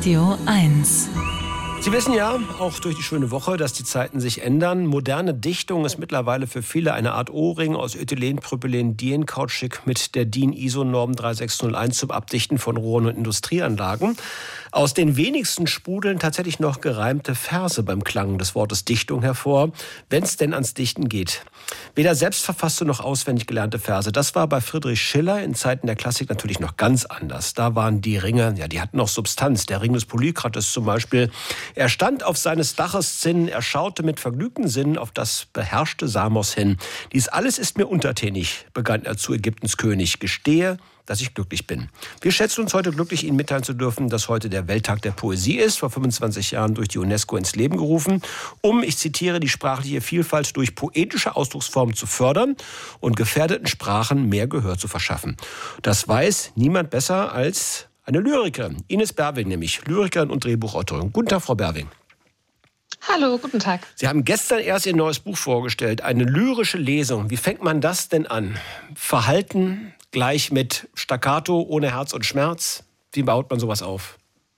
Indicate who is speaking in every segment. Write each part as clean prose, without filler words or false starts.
Speaker 1: Radio 1.
Speaker 2: Sie wissen ja, auch durch die schöne Woche, dass die Zeiten sich ändern. Moderne Dichtung ist mittlerweile für viele eine Art Ohrring aus Ethylen, Propylen, Dienkautschuk mit der DIN-ISO-Norm 3601 zum Abdichten von Rohren und Industrieanlagen. Aus den wenigsten sprudeln tatsächlich noch gereimte Verse beim Klang des Wortes Dichtung hervor, wenn es denn ans Dichten geht. Weder selbstverfasste noch auswendig gelernte Verse. Das war bei Friedrich Schiller in Zeiten der Klassik natürlich noch ganz anders. Da waren die Ringe, ja, die hatten noch Substanz. Der Ring des Polykrates zum Beispiel. Er stand auf seines Daches Zinn, er schaute mit vergnügten Sinnen auf das beherrschte Samos hin. Dies alles ist mir untertänig, begann er zu Ägyptens König. Gestehe, dass ich glücklich bin. Wir schätzen uns heute glücklich, Ihnen mitteilen zu dürfen, dass heute der Welttag der Poesie ist, vor 25 Jahren durch die UNESCO ins Leben gerufen, um, ich zitiere, die sprachliche Vielfalt durch poetische Ausdrucksformen zu fördern und gefährdeten Sprachen mehr Gehör zu verschaffen. Das weiß niemand besser als eine Lyrikerin, Ines Berwing nämlich, Lyrikerin und Drehbuchautorin. Guten Tag, Frau Berwing.
Speaker 3: Hallo, guten Tag.
Speaker 2: Sie haben gestern erst Ihr neues Buch vorgestellt, eine lyrische Lesung. Wie fängt man das denn an? Verhalten gleich mit Staccato, ohne Herz und Schmerz? Wie baut man sowas auf?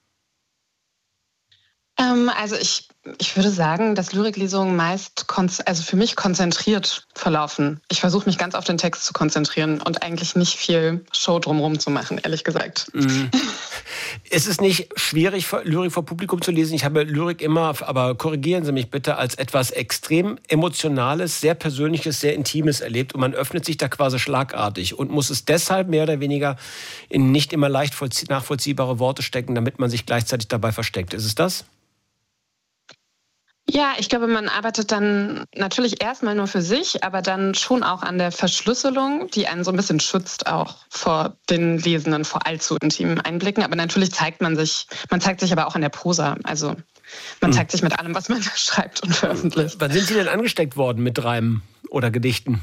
Speaker 3: Also ich würde sagen, dass Lyriklesungen meist für mich konzentriert verlaufen. Ich versuche mich ganz auf den Text zu konzentrieren und eigentlich nicht viel Show drumherum zu machen, ehrlich gesagt.
Speaker 2: Es ist nicht schwierig, Lyrik vor Publikum zu lesen. Ich habe Lyrik immer, aber korrigieren Sie mich bitte, als etwas extrem Emotionales, sehr Persönliches, sehr Intimes erlebt. Und man öffnet sich da quasi schlagartig und muss es deshalb mehr oder weniger in nicht immer leicht nachvollziehbare Worte stecken, damit man sich gleichzeitig dabei versteckt. Ist es das?
Speaker 3: Ja, ich glaube, man arbeitet dann natürlich erstmal nur für sich, aber dann schon auch an der Verschlüsselung, die einen so ein bisschen schützt auch vor den Lesenden, vor allzu intimen Einblicken. Aber natürlich zeigt man sich aber auch in der Prosa. Also man zeigt sich mit allem, was man schreibt und veröffentlicht.
Speaker 2: Wann sind Sie denn angesteckt worden mit Reimen oder Gedichten?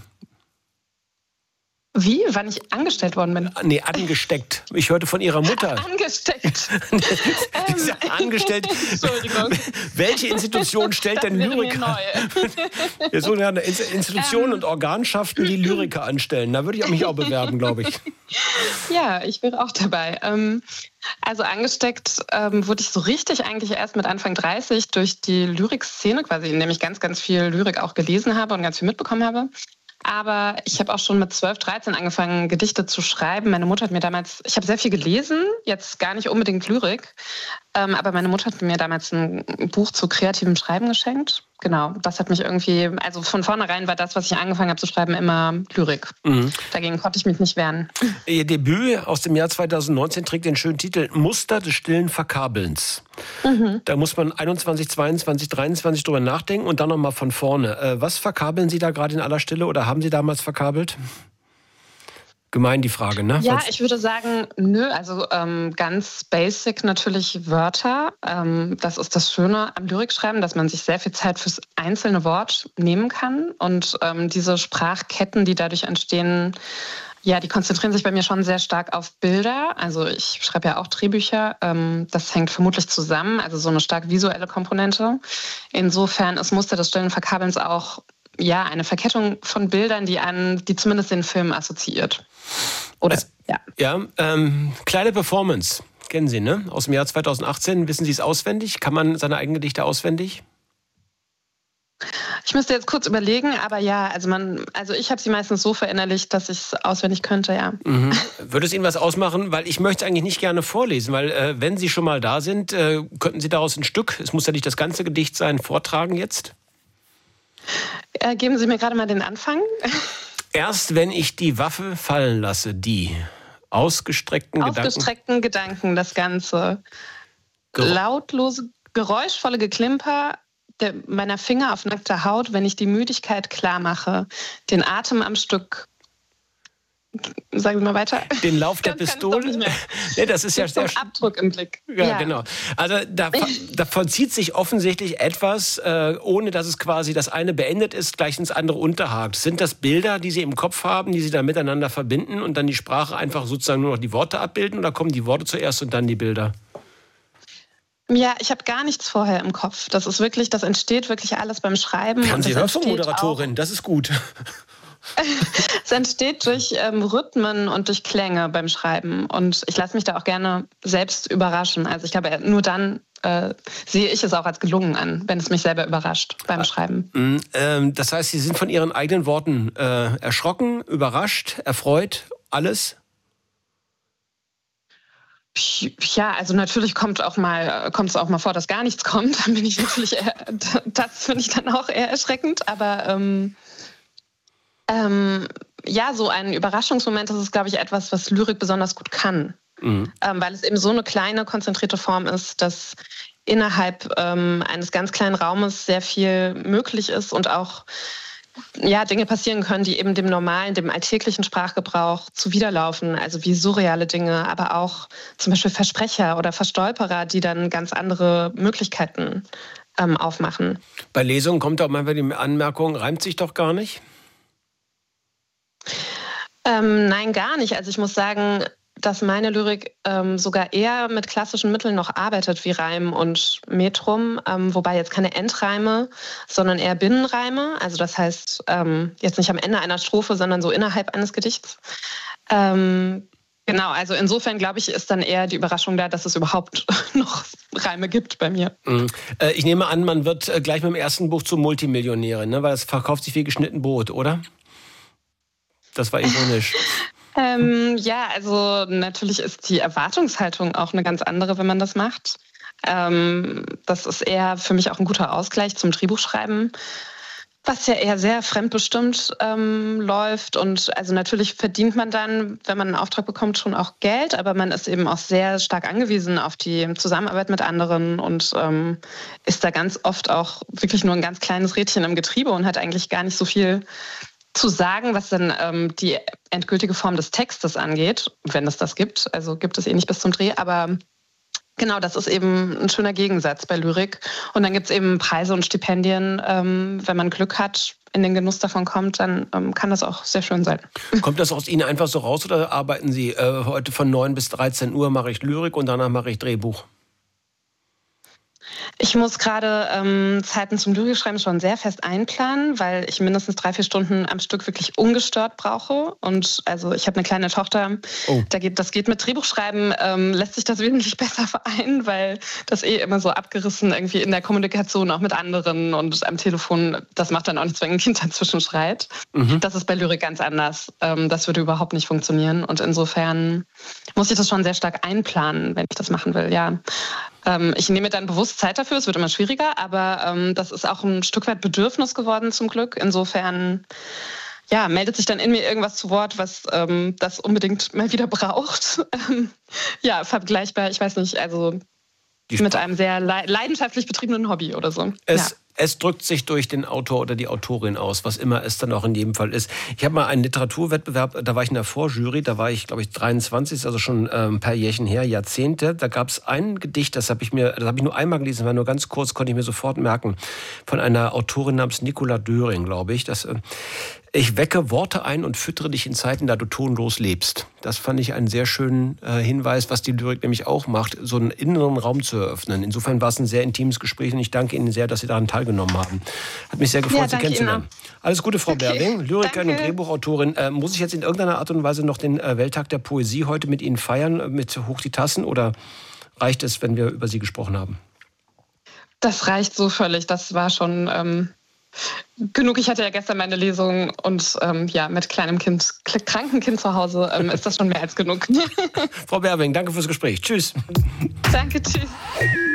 Speaker 3: Wie? Wann ich angestellt worden bin?
Speaker 2: Nee, angesteckt. Ich hörte von Ihrer Mutter.
Speaker 3: Angesteckt.
Speaker 2: Angestellt.
Speaker 3: Entschuldigung.
Speaker 2: Welche Institution stellt denn Lyriker? So eine Institutionen und Organschaften, die Lyriker anstellen. Da würde ich mich auch bewerben, glaube ich.
Speaker 3: Ja, ich wäre auch dabei. Also angesteckt wurde ich so richtig eigentlich erst mit Anfang 30 durch die Lyrikszene quasi, in der ich ganz, ganz viel Lyrik auch gelesen habe und ganz viel mitbekommen habe. Aber ich habe auch schon mit 12, 13 angefangen, Gedichte zu schreiben. Meine Mutter hat mir damals, ich habe sehr viel gelesen, jetzt gar nicht unbedingt Lyrik, aber meine Mutter hat mir damals ein Buch zu kreativem Schreiben geschenkt. Genau, das hat mich irgendwie, also von vornherein war das, was ich angefangen habe zu schreiben, immer Lyrik. Dagegen konnte ich mich nicht wehren.
Speaker 2: Ihr Debüt aus dem Jahr 2019 trägt den schönen Titel Muster des stillen Verkabelns. Da muss man 21, 22, 23 drüber nachdenken und dann nochmal von vorne. Was verkabeln Sie da gerade in aller Stille oder haben Sie damals verkabelt? Gemein die Frage, ne?
Speaker 3: Ja, ich würde sagen, also ganz basic natürlich Wörter. Das ist das Schöne am Lyrikschreiben, dass man sich sehr viel Zeit fürs einzelne Wort nehmen kann. Und diese Sprachketten, die dadurch entstehen, ja, die konzentrieren sich bei mir schon sehr stark auf Bilder. Also ich schreibe ja auch Drehbücher. Das hängt vermutlich zusammen, also so eine stark visuelle Komponente. Insofern ist Muster des stillen Verkabelns auch eine Verkettung von Bildern, die zumindest den Film assoziiert. Oder,
Speaker 2: kleine Performance, kennen Sie, ne? Aus dem Jahr 2018. Wissen Sie es auswendig? Kann man seine eigenen Gedichte auswendig?
Speaker 3: Ich müsste jetzt kurz überlegen, aber ja, also ich habe sie meistens so verinnerlicht, dass ich es auswendig könnte, ja.
Speaker 2: Würde es Ihnen was ausmachen? Weil ich möchte es eigentlich nicht gerne vorlesen, weil wenn Sie schon mal da sind, könnten Sie daraus ein Stück, es muss ja nicht das ganze Gedicht sein, vortragen jetzt?
Speaker 3: Geben Sie mir gerade mal den Anfang.
Speaker 2: Erst wenn ich die Waffe fallen lasse, die ausgestreckten
Speaker 3: Gedanken, das Ganze. Lautlose, geräuschvolle Geklimper meiner Finger auf nackter Haut, wenn ich die Müdigkeit klar mache, den Atem am Stück. Sagen Sie mal weiter.
Speaker 2: Den Lauf der Pistole. Nee, das ist ja sehr
Speaker 3: Abdruck im Blick.
Speaker 2: Ja, genau. Also da vollzieht sich offensichtlich etwas, ohne dass es quasi das eine beendet ist, gleich ins andere unterhakt. Sind das Bilder, die Sie im Kopf haben, die Sie dann miteinander verbinden und dann die Sprache einfach sozusagen nur noch die Worte abbilden, oder kommen die Worte zuerst und dann die Bilder?
Speaker 3: Ja, ich habe gar nichts vorher im Kopf. Das entsteht wirklich alles beim Schreiben.
Speaker 2: Haben Sie Hörfunkmoderatorin, das ist gut.
Speaker 3: Es entsteht durch Rhythmen und durch Klänge beim Schreiben. Und ich lasse mich da auch gerne selbst überraschen. Also ich glaube, nur dann sehe ich es auch als gelungen an, wenn es mich selber überrascht beim Schreiben.
Speaker 2: Das heißt, Sie sind von Ihren eigenen Worten erschrocken, überrascht, erfreut, alles?
Speaker 3: Ja, also natürlich kommt es auch mal vor, dass gar nichts kommt. Dann bin ich natürlich das finde ich dann auch eher erschreckend. Aber ja, so ein Überraschungsmoment, das ist, glaube ich, etwas, was Lyrik besonders gut kann. Weil es eben so eine kleine, konzentrierte Form ist, dass innerhalb eines ganz kleinen Raumes sehr viel möglich ist und auch Dinge passieren können, die eben dem normalen, dem alltäglichen Sprachgebrauch zuwiderlaufen. Also wie surreale Dinge, aber auch zum Beispiel Versprecher oder Verstolperer, die dann ganz andere Möglichkeiten aufmachen.
Speaker 2: Bei Lesungen kommt auch manchmal die Anmerkung, reimt sich doch gar nicht?
Speaker 3: Nein, gar nicht. Also ich muss sagen, dass meine Lyrik sogar eher mit klassischen Mitteln noch arbeitet, wie Reim und Metrum, wobei jetzt keine Endreime, sondern eher Binnenreime. Also das heißt, jetzt nicht am Ende einer Strophe, sondern so innerhalb eines Gedichts. Genau, also insofern, glaube ich, ist dann eher die Überraschung da, dass es überhaupt noch Reime gibt bei mir.
Speaker 2: Ich nehme an, man wird gleich mit dem ersten Buch zur Multimillionärin, ne? Weil es verkauft sich wie geschnitten Brot, oder? Das war ironisch.
Speaker 3: Ja, also natürlich ist die Erwartungshaltung auch eine ganz andere, wenn man das macht. Das ist eher für mich auch ein guter Ausgleich zum Drehbuchschreiben, was ja eher sehr fremdbestimmt läuft. Und also natürlich verdient man dann, wenn man einen Auftrag bekommt, schon auch Geld, aber man ist eben auch sehr stark angewiesen auf die Zusammenarbeit mit anderen und ist da ganz oft auch wirklich nur ein ganz kleines Rädchen im Getriebe und hat eigentlich gar nicht so viel zu sagen, was dann die endgültige Form des Textes angeht, wenn es das gibt. Also gibt es nicht bis zum Dreh, aber genau, das ist eben ein schöner Gegensatz bei Lyrik. Und dann gibt es eben Preise und Stipendien. Wenn man Glück hat, in den Genuss davon kommt, dann kann das auch sehr schön sein.
Speaker 2: Kommt das aus Ihnen einfach so raus oder arbeiten Sie heute von 9 bis 13 Uhr mache ich Lyrik und danach mache ich Drehbuch?
Speaker 3: Ich muss gerade Zeiten zum Lyrikschreiben schon sehr fest einplanen, weil ich mindestens 3-4 Stunden am Stück wirklich ungestört brauche. Und also ich habe eine kleine Tochter, das geht mit Drehbuchschreiben, lässt sich das wesentlich besser vereinen, weil das immer so abgerissen irgendwie in der Kommunikation auch mit anderen und am Telefon, das macht dann auch nichts, wenn ein Kind dazwischen schreit. Das ist bei Lyrik ganz anders. Das würde überhaupt nicht funktionieren. Und insofern muss ich das schon sehr stark einplanen, wenn ich das machen will, ja. Ich nehme dann bewusst Zeit dafür, es wird immer schwieriger, aber das ist auch ein Stück weit Bedürfnis geworden zum Glück. Insofern meldet sich dann in mir irgendwas zu Wort, was das unbedingt mal wieder braucht. Vergleichbar, ich weiß nicht, also mit einem sehr leidenschaftlich betriebenen Hobby oder so.
Speaker 2: Es drückt sich durch den Autor oder die Autorin aus, was immer es dann auch in jedem Fall ist. Ich habe mal einen Literaturwettbewerb, da war ich in der Vorjury, da war ich, glaube ich, 23, also schon ein paar Jährchen her, Jahrzehnte. Da gab es ein Gedicht, das habe ich nur einmal gelesen, war nur ganz kurz, konnte ich mir sofort merken, von einer Autorin namens Nicola Döring, glaube ich. Ich wecke Worte ein und füttere dich in Zeiten, da du tonlos lebst. Das fand ich einen sehr schönen Hinweis, was die Lyrik nämlich auch macht, so einen inneren Raum zu eröffnen. Insofern war es ein sehr intimes Gespräch und ich danke Ihnen sehr, dass Sie daran teilgenommen haben. Hat mich sehr gefreut, Sie kennenzulernen. Alles Gute, Frau Berwing, Lyrikerin und Drehbuchautorin. Muss ich jetzt in irgendeiner Art und Weise noch den Welttag der Poesie heute mit Ihnen feiern, mit Hoch die Tassen, oder reicht es, wenn wir über Sie gesprochen haben?
Speaker 3: Das reicht so völlig. Das war schon genug. Ich hatte ja gestern meine Lesung und mit kleinem Kind, kranken Kind zu Hause ist das schon mehr als genug.
Speaker 2: Frau Berwing, danke fürs Gespräch. Tschüss.
Speaker 3: Danke, tschüss.